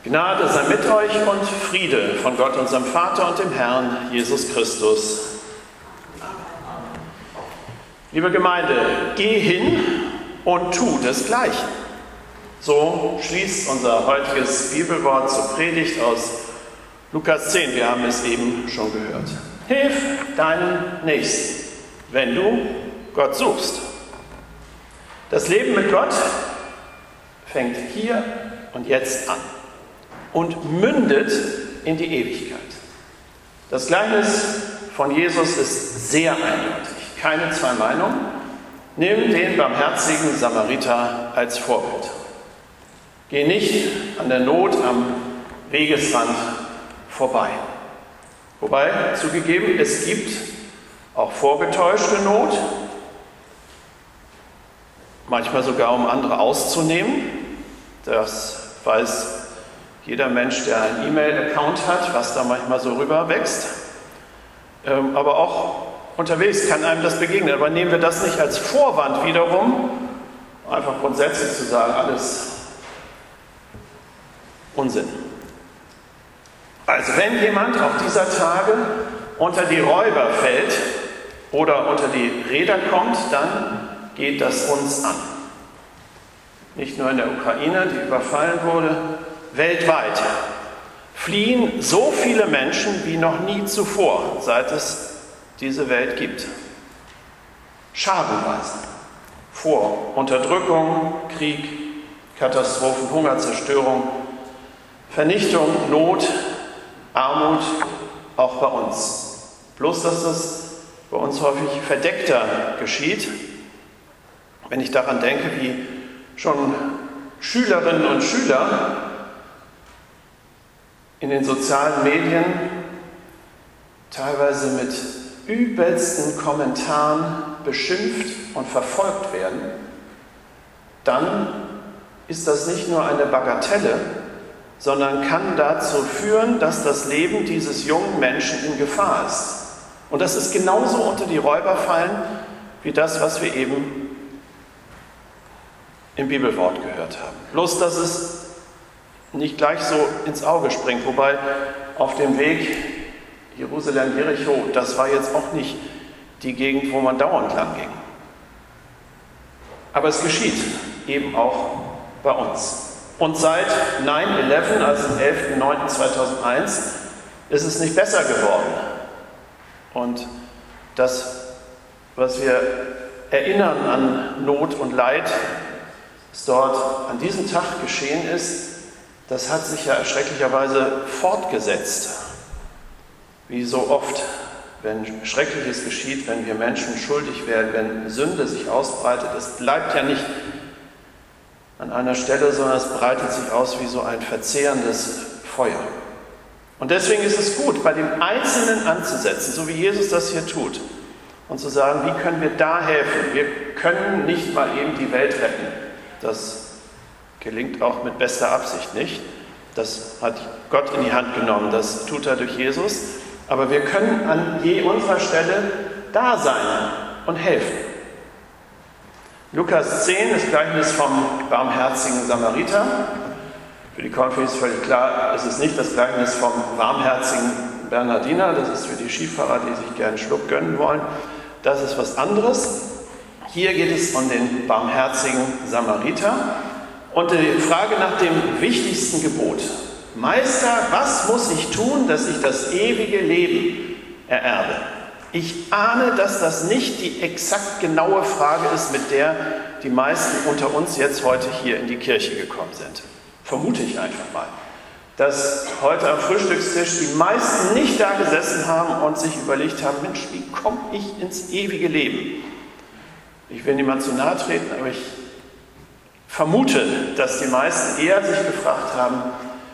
Gnade sei mit euch und Friede von Gott, unserem Vater und dem Herrn Jesus Christus. Liebe Gemeinde, geh hin und tu desgleichen. So schließt unser heutiges Bibelwort zur Predigt aus Lukas 10. Wir haben es eben schon gehört. Hilf deinen Nächsten, wenn du Gott suchst. Das Leben mit Gott fängt hier und jetzt an und mündet in die Ewigkeit. Das Gleichnis von Jesus ist sehr eindeutig, keine zwei Meinungen. Nimm den barmherzigen Samariter als Vorbild. Geh nicht an der Not am Wegesrand vorbei. Wobei, zugegeben, es gibt auch vorgetäuschte Not, manchmal sogar um andere auszunehmen. Das weiß jeder Mensch, der einen E-Mail-Account hat, was da manchmal so rüber wächst. Aber auch unterwegs kann einem das begegnen. Aber nehmen wir das nicht als Vorwand wiederum, einfach grundsätzlich zu sagen, alles Unsinn. Also wenn jemand auf dieser Tage unter die Räuber fällt oder unter die Räder kommt, dann geht das uns an. Nicht nur in der Ukraine, die überfallen wurde, weltweit fliehen so viele Menschen wie noch nie zuvor, seit es diese Welt gibt. Scharenweise. Vor Unterdrückung, Krieg, Katastrophen, Hunger, Zerstörung, Vernichtung, Not, Armut, auch bei uns. Bloß, dass das bei uns häufig verdeckter geschieht. Wenn ich daran denke, wie schon Schülerinnen und Schüler in den sozialen Medien teilweise mit übelsten Kommentaren beschimpft und verfolgt werden, dann ist das nicht nur eine Bagatelle, sondern kann dazu führen, dass das Leben dieses jungen Menschen in Gefahr ist. Und das ist genauso unter die Räuber fallen, wie das, was wir eben im Bibelwort gehört haben. Bloß, dass es nicht gleich so ins Auge springt. Wobei auf dem Weg Jerusalem-Jericho, das war jetzt auch nicht die Gegend, wo man dauernd lang ging. Aber es geschieht eben auch bei uns. Und seit 9/11, also am 11.09.2001, ist es nicht besser geworden. Und das, was wir erinnern an Not und Leid, was dort an diesem Tag geschehen ist, das hat sich ja erschrecklicherweise fortgesetzt. Wie so oft, wenn Schreckliches geschieht, wenn wir Menschen schuldig werden, wenn Sünde sich ausbreitet, es bleibt ja nicht an einer Stelle, sondern es breitet sich aus wie so ein verzehrendes Feuer. Und deswegen ist es gut, bei dem Einzelnen anzusetzen, so wie Jesus das hier tut, und zu sagen, wie können wir da helfen? Wir können nicht mal eben die Welt retten. Das gelingt auch mit bester Absicht nicht. Das hat Gott in die Hand genommen, das tut er durch Jesus. Aber wir können an je unserer Stelle da sein und helfen. Lukas 10, das Gleichnis vom barmherzigen Samariter. Für die Konfi ist völlig klar, es ist nicht das Gleichnis vom warmherzigen Bernhardiner. Das ist für die Skifahrer, die sich gerne einen Schluck gönnen wollen. Das ist was anderes. Hier geht es um den barmherzigen Samariter und die Frage nach dem wichtigsten Gebot. Meister, was muss ich tun, dass ich das ewige Leben ererbe? Ich ahne, dass das nicht die exakt genaue Frage ist, mit der die meisten unter uns jetzt heute hier in die Kirche gekommen sind. Vermute ich einfach mal, dass heute am Frühstückstisch die meisten nicht da gesessen haben und sich überlegt haben, Mensch, wie komme ich ins ewige Leben? Ich will niemand zu nahe treten, aber ich vermute, dass die meisten eher sich gefragt haben,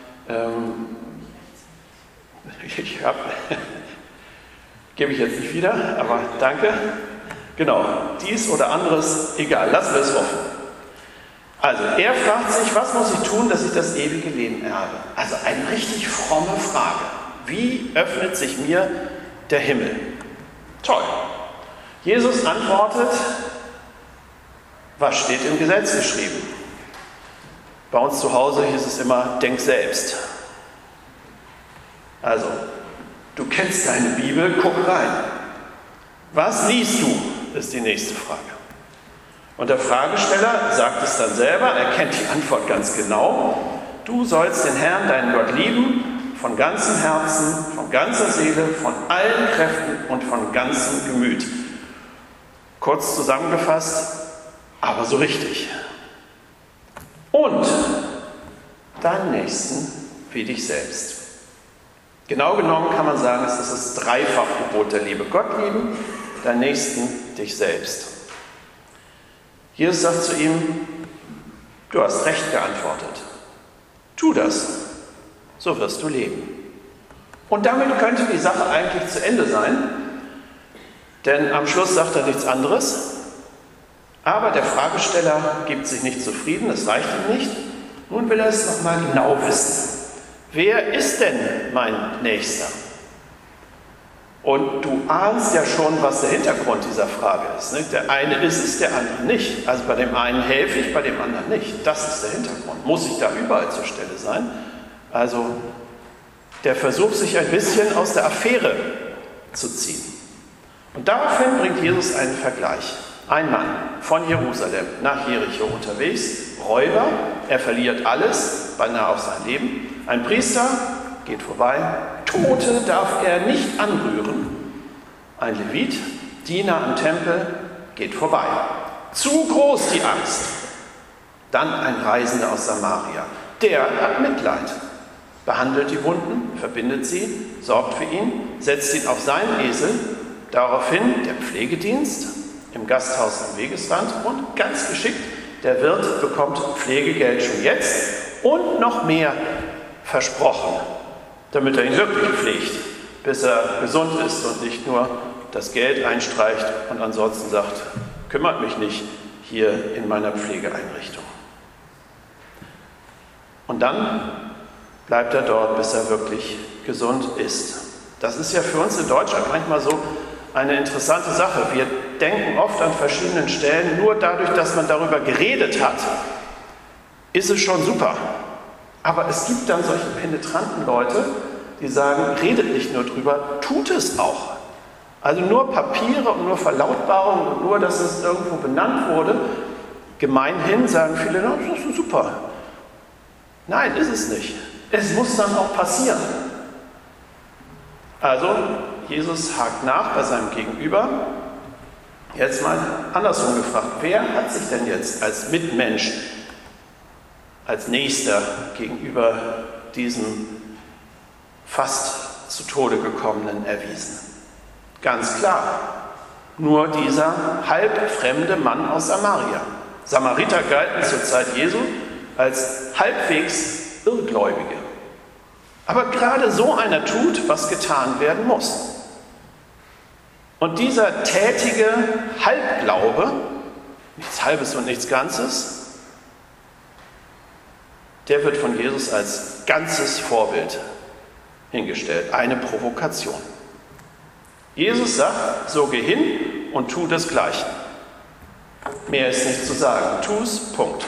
gebe ich jetzt nicht wieder, aber danke. Genau, dies oder anderes, egal, lassen wir es offen. Also, er fragt sich, was muss ich tun, dass ich das ewige Leben erbe? Also eine richtig fromme Frage. Wie öffnet sich mir der Himmel? Toll. Jesus antwortet, was steht im Gesetz geschrieben? Bei uns zu Hause hieß es immer, denk selbst. Also, du kennst deine Bibel, guck rein. Was liest du, ist die nächste Frage. Und der Fragesteller sagt es dann selber, er kennt die Antwort ganz genau. Du sollst den Herrn, deinen Gott, lieben, von ganzem Herzen, von ganzer Seele, von allen Kräften und von ganzem Gemüt. Kurz zusammengefasst, aber so richtig. Und deinen Nächsten wie dich selbst. Genau genommen kann man sagen, es ist das Dreifachgebot der Liebe. Gott lieben, deinen Nächsten, dich selbst. Jesus sagt zu ihm, du hast recht geantwortet. Tu das, so wirst du leben. Und damit könnte die Sache eigentlich zu Ende sein, denn am Schluss sagt er nichts anderes. Aber der Fragesteller gibt sich nicht zufrieden, es reicht ihm nicht. Nun will er es nochmal genau wissen. Wer ist denn mein Nächster? Und du ahnst ja schon, was der Hintergrund dieser Frage ist. Nicht? Der eine ist es, der andere nicht. Also bei dem einen helfe ich, bei dem anderen nicht. Das ist der Hintergrund. Muss ich da überall zur Stelle sein? Also der Versuch, sich ein bisschen aus der Affäre zu ziehen. Und daraufhin bringt Jesus einen Vergleich. Ein Mann von Jerusalem nach Jericho unterwegs, Räuber, er verliert alles, beinahe auch sein Leben. Ein Priester geht vorbei, Tote darf er nicht anrühren. Ein Levit, Diener am Tempel, geht vorbei. Zu groß die Angst. Dann ein Reisender aus Samaria, der hat Mitleid, behandelt die Wunden, verbindet sie, sorgt für ihn, setzt ihn auf seinen Esel. Daraufhin der Pflegedienst im Gasthaus am Wegesrand und ganz geschickt, der Wirt bekommt Pflegegeld schon jetzt und noch mehr versprochen, damit er ihn wirklich pflegt, bis er gesund ist und nicht nur das Geld einstreicht und ansonsten sagt, kümmert mich nicht hier in meiner Pflegeeinrichtung. Und dann bleibt er dort, bis er wirklich gesund ist. Das ist ja für uns in Deutschland manchmal so eine interessante Sache. Wir denken oft an verschiedenen Stellen, nur dadurch, dass man darüber geredet hat, ist es schon super. Aber es gibt dann solche penetranten Leute, die sagen, redet nicht nur drüber, tut es auch. Also nur Papiere und nur Verlautbarungen und nur, dass es irgendwo benannt wurde. Gemeinhin sagen viele, no, das ist super. Nein, ist es nicht. Es muss dann auch passieren. Also, Jesus hakt nach bei seinem Gegenüber. Jetzt mal andersrum gefragt, wer hat sich denn jetzt als Mitmensch, als Nächster gegenüber diesem fast zu Tode gekommenen erwiesen? Ganz klar, nur dieser halbfremde Mann aus Samaria. Samariter galten zur Zeit Jesu als halbwegs Irrgläubige. Aber gerade so einer tut, was getan werden muss. Und dieser tätige Halbglaube, nichts Halbes und nichts Ganzes, der wird von Jesus als ganzes Vorbild hingestellt. Eine Provokation. Jesus sagt, so geh hin und tu desgleichen. Mehr ist nicht zu sagen. Tu es, Punkt.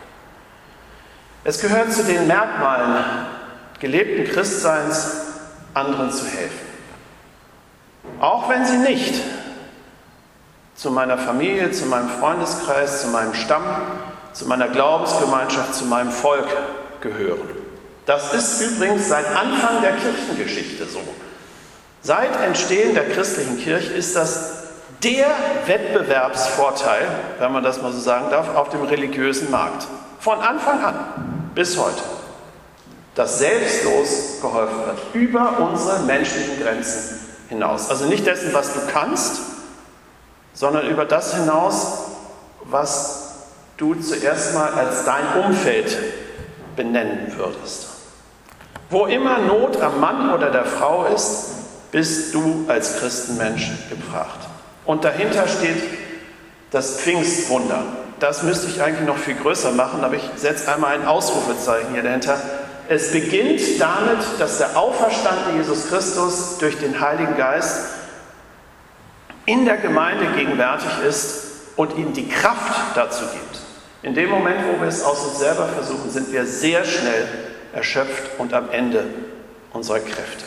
Es gehört zu den Merkmalen gelebten Christseins, anderen zu helfen. Auch wenn sie nicht zu meiner Familie, zu meinem Freundeskreis, zu meinem Stamm, zu meiner Glaubensgemeinschaft, zu meinem Volk gehören. Das ist übrigens seit Anfang der Kirchengeschichte so. Seit Entstehen der christlichen Kirche ist das der Wettbewerbsvorteil, wenn man das mal so sagen darf, auf dem religiösen Markt. Von Anfang an bis heute. Dass selbstlos geholfen wird, über unsere menschlichen Grenzen hinaus. Also nicht dessen, was du kannst, sondern über das hinaus, was du zuerst mal als dein Umfeld benennen würdest. Wo immer Not am Mann oder der Frau ist, bist du als Christenmensch gefragt. Und dahinter steht das Pfingstwunder. Das müsste ich eigentlich noch viel größer machen, aber ich setze einmal ein Ausrufezeichen hier dahinter. Es beginnt damit, dass der auferstandene Jesus Christus durch den Heiligen Geist in der Gemeinde gegenwärtig ist und ihnen die Kraft dazu gibt, In dem Moment, wo wir es aus uns selber versuchen, sind wir sehr schnell erschöpft und am Ende unserer Kräfte.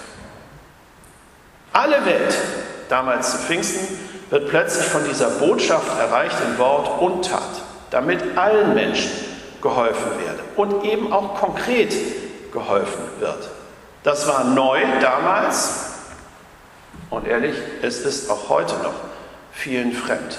Alle Welt, damals zu Pfingsten, wird plötzlich von dieser Botschaft erreicht in Wort und Tat, damit allen Menschen geholfen werde und eben auch konkret geholfen wird. Das war neu damals und ehrlich, es ist auch heute noch vielen fremd.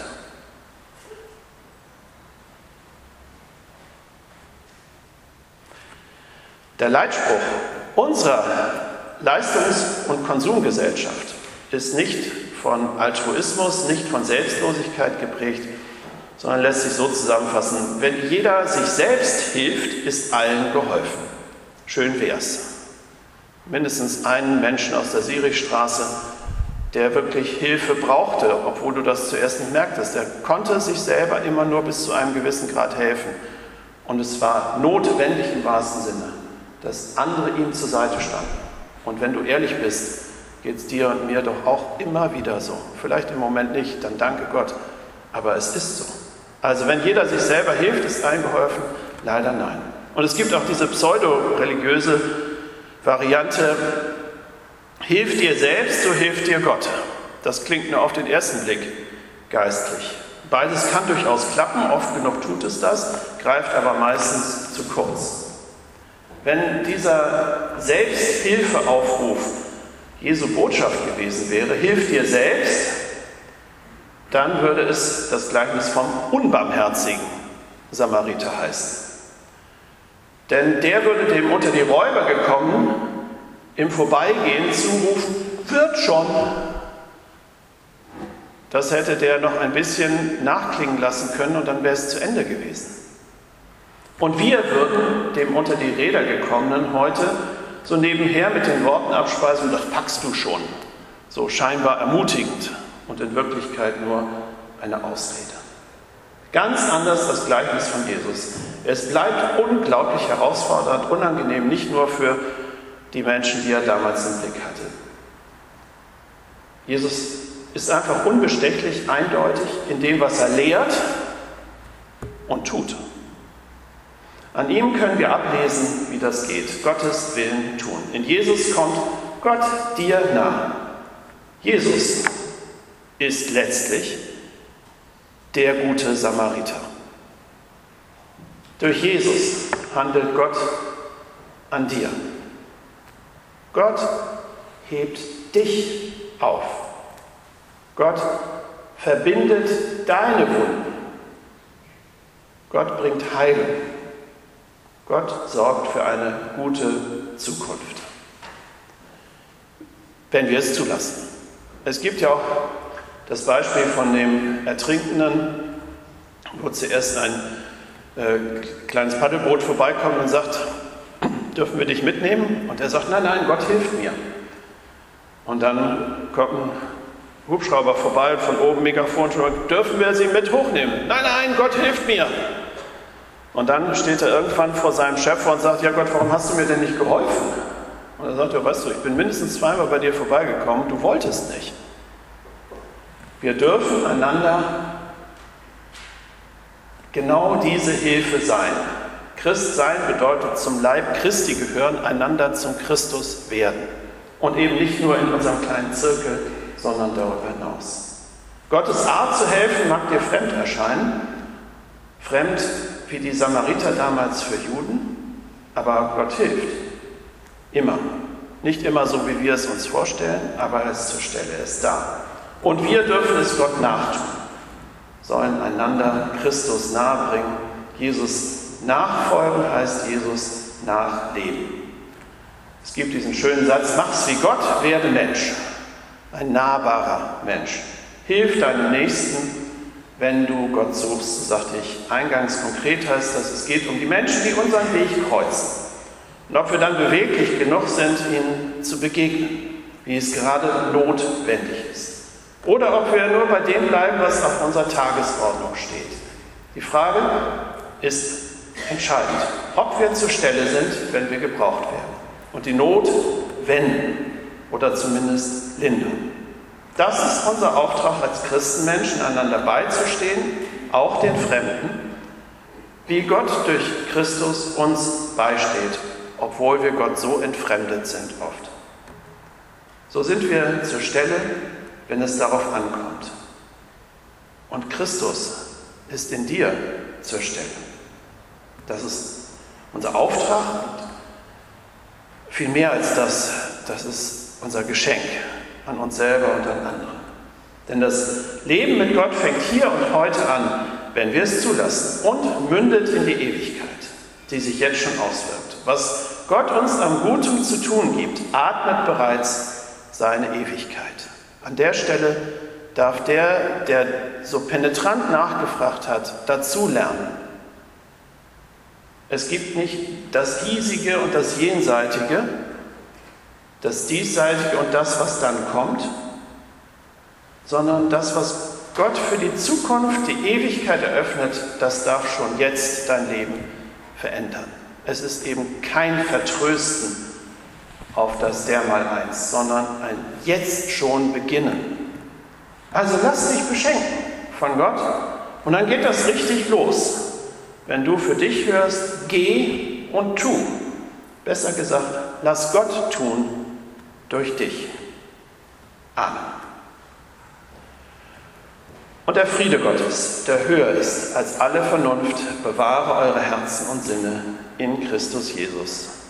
Der Leitspruch unserer Leistungs- und Konsumgesellschaft ist nicht von Altruismus, nicht von Selbstlosigkeit geprägt, sondern lässt sich so zusammenfassen: Wenn jeder sich selbst hilft, ist allen geholfen. Schön wär's. Mindestens einen Menschen aus der Sirichstraße, der wirklich Hilfe brauchte, obwohl du das zuerst nicht merktest. Der konnte sich selber immer nur bis zu einem gewissen Grad helfen. Und es war notwendig im wahrsten Sinne, dass andere ihm zur Seite standen. Und wenn du ehrlich bist, geht es dir und mir doch auch immer wieder so. Vielleicht im Moment nicht, dann danke Gott, aber es ist so. Also wenn jeder sich selber hilft, ist allen geholfen? Leider nein. Und es gibt auch diese pseudo-religiöse Variante: Hilf dir selbst, so hilft dir Gott. Das klingt nur auf den ersten Blick geistlich. Beides kann durchaus klappen, oft genug tut es das, greift aber meistens zu kurz. Wenn dieser Selbsthilfeaufruf Jesu Botschaft gewesen wäre, hilf dir selbst, dann würde es das Gleichnis vom unbarmherzigen Samariter heißen. Denn der würde dem unter die Räuber gekommen im Vorbeigehen zurufen: Wird schon. Das hätte der noch ein bisschen nachklingen lassen können und dann wäre es zu Ende gewesen. Und wir würden dem unter die Räder gekommenen heute so nebenher mit den Worten abspeisen: Das packst du schon. So scheinbar ermutigend und in Wirklichkeit nur eine Ausrede. Ganz anders das Gleichnis von Jesus. Es bleibt unglaublich herausfordernd, unangenehm, nicht nur für die Menschen, die er damals im Blick hatte. Jesus ist einfach unbestechlich, eindeutig in dem, was er lehrt und tut. An ihm können wir ablesen, wie das geht. Gottes Willen tun. In Jesus kommt Gott dir nah. Jesus ist letztlich der gute Samariter. Durch Jesus handelt Gott an dir. Gott hebt dich auf. Gott verbindet deine Wunden. Gott bringt Heilung. Gott sorgt für eine gute Zukunft, wenn wir es zulassen. Es gibt ja auch das Beispiel von dem Ertrinkenden, wo zuerst ein kleines Paddelboot vorbeikommt und sagt: Dürfen wir dich mitnehmen? Und er sagt: Nein, nein, Gott hilft mir. Und dann kommt ein Hubschrauber vorbei und von oben Megafon schon: Dürfen wir sie mit hochnehmen? Nein, nein, Gott hilft mir. Und dann steht er irgendwann vor seinem Chef und sagt: Ja Gott, warum hast du mir denn nicht geholfen? Und er sagt: Ja, weißt du, ich bin mindestens zweimal bei dir vorbeigekommen, du wolltest nicht. Wir dürfen einander genau diese Hilfe sein. Christ sein bedeutet zum Leib Christi gehören, einander zum Christus werden. Und eben nicht nur in unserem kleinen Zirkel, sondern darüber hinaus. Gottes Art zu helfen mag dir fremd erscheinen. Fremd wie die Samariter damals für Juden, aber Gott hilft. Immer. Nicht immer so, wie wir es uns vorstellen, aber er ist zur Stelle, er ist da. Und wir dürfen es Gott nachtun, sollen einander Christus nahebringen. Jesus nachfolgen heißt Jesus nachleben. Es gibt diesen schönen Satz: Mach's wie Gott, werde Mensch. Ein nahbarer Mensch. Hilf deinem Nächsten, wenn du Gott suchst. So sagte ich eingangs, konkret heißt das, es geht um die Menschen, die unseren Weg kreuzen. Und ob wir dann beweglich genug sind, ihnen zu begegnen, wie es gerade notwendig ist. Oder ob wir nur bei dem bleiben, was auf unserer Tagesordnung steht. Die Frage ist entscheidend, ob wir zur Stelle sind, wenn wir gebraucht werden. Und die Not wenden oder zumindest lindern. Das ist unser Auftrag als Christenmenschen, einander beizustehen, auch den Fremden, wie Gott durch Christus uns beisteht, obwohl wir Gott so entfremdet sind oft. So sind wir zur Stelle, wenn es darauf ankommt. Und Christus ist in dir zur Stelle. Das ist unser Auftrag. Viel mehr als das, das ist unser Geschenk an uns selber und an andere. Denn das Leben mit Gott fängt hier und heute an, wenn wir es zulassen, und mündet in die Ewigkeit, die sich jetzt schon auswirkt. Was Gott uns am Guten zu tun gibt, atmet bereits seine Ewigkeit. An der Stelle darf der so penetrant nachgefragt hat, dazulernen. Es gibt nicht das Hiesige und das Jenseitige, das Diesseitige und das, was dann kommt, sondern das, was Gott für die Zukunft, die Ewigkeit eröffnet, das darf schon jetzt dein Leben verändern. Es ist eben kein Vertrösten auf das Dermaleinst, sondern ein Jetzt schon Beginnen. Also lass dich beschenken von Gott und dann geht das richtig los. Wenn du für dich hörst, geh und tu. Besser gesagt, lass Gott tun durch dich. Amen. Und der Friede Gottes, der höher ist als alle Vernunft, bewahre eure Herzen und Sinne in Christus Jesus.